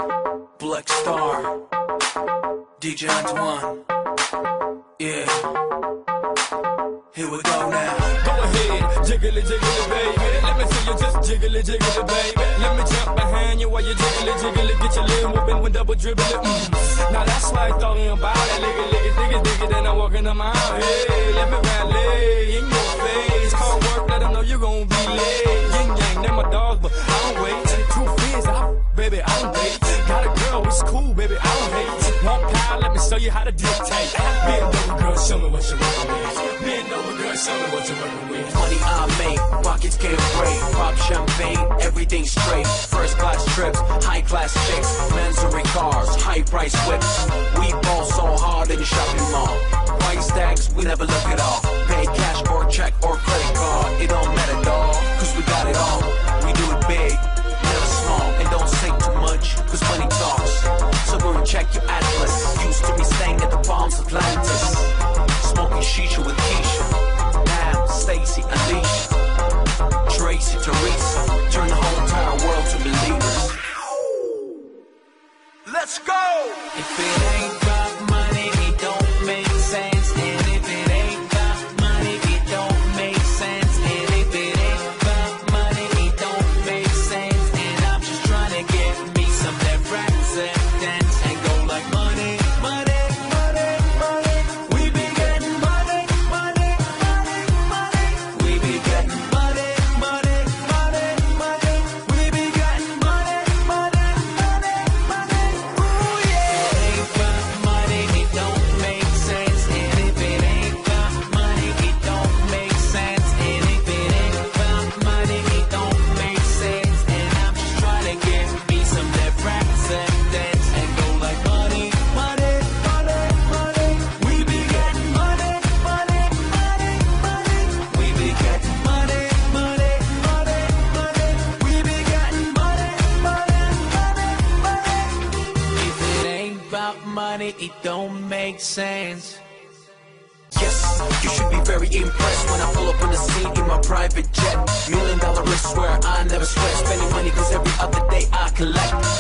Black Star, DJ Antoine. Yeah, here we go now. Go ahead, jiggly, jiggly, baby. Let me see you just jiggly, jiggly, baby. Let me jump behind you while you jiggly, jiggly. Get your little moving when double dribbling. Now that's why I thought about it. Lick it, lick it, dig it, dig it. Then I walk in the mile. Hey, let me rally in your face. Call work, let them know you gon' be late. Yin yang, they're my dogs, but I don't wait. Truth is, baby, I don't date. Got a girl, it's cool, baby, I don't hate. One pound, let me show you how to dictate. Bend over, girl, show me what you're working with. Bend over, girl, show me what you're working with. Money I make, pockets get break. Pop champagne, everything straight. First class trips, high class chicks. Mansory cars, high price whips. We ball so hard in the shopping mall. Price tags, we never look it all. Pay cash or check or credit card. It don't matter, dawg, cause we got it all. We do it big, never small. And don't say too much, cause money talks. So go and check your atlas. Used to be staying at the Palms Atlantis. Smoking shisha with Keisha. Now, Stacy, Alicia, Tracy, Teresa. Turn the whole entire world to believers. Let's go! If it ain't about money, it don't make sense. And if it ain't about money, it don't make sense. And if it ain't about money, it don't make sense. And I'm just trying to get me some left acceptance and go like money, money, money, money. We be getting money, money, money, money. We be getting money, money, money, money. We be getting money, money, money, money. Ooh yeah. If it ain't about money, it don't make sense. And if it ain't about money, it don't make sense. And if it ain't about money, it don't make sense. And I'm just trying to get me some left acceptance and go like money, money, money, money. We be getting money, money, money, money. We be getting money, money, money, money. We be getting money, money, money, money. If it ain't about money, it don't make sense. Yes, you should be very impressed when I pull up on the scene in my private jet. $1 million wrist, swear I never sweat. Spending money cause every other day I collect.